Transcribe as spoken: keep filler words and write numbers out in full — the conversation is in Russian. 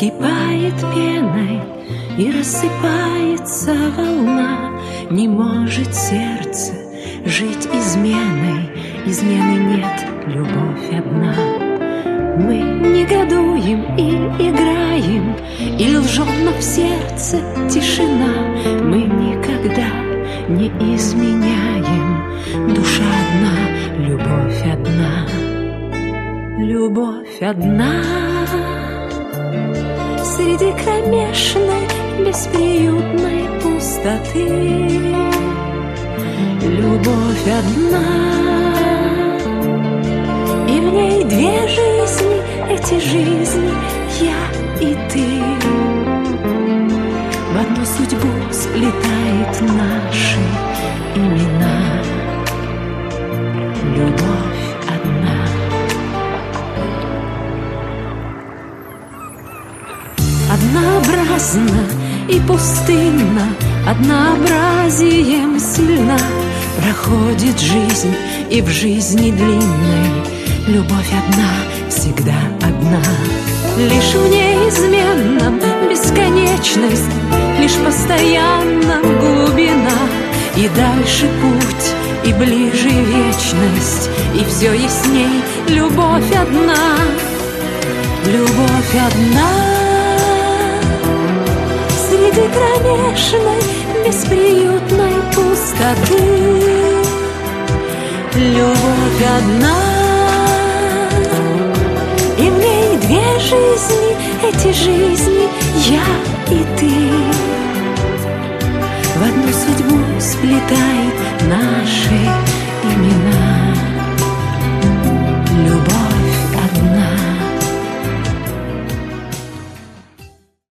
вскипает пеной и рассыпается волна. Не может сердце жить изменой, измены нет, любовь одна. Мы негодуем и играем, и лжем, но в сердце тишина. Мы никогда не изменяем, душа одна, любовь одна. Любовь одна среди кромешной, бесприютной пустоты. Любовь одна, и в ней две жизни, эти жизни я и ты. В одну судьбу сплетает наши имена. Любовь одна. Однообразна и пустынна, однообразием сильна. Проходит жизнь, и в жизни длинной любовь одна, всегда одна. Лишь в неизменном бесконечность, лишь постоянно глубина. И дальше путь, и ближе вечность, и все ясней любовь одна. Любовь одна среди кромешной, бесприютной пустоты. Любовь одна, и в ней две жизни, эти жизни я и ты. В одну судьбу сплетает наши имена.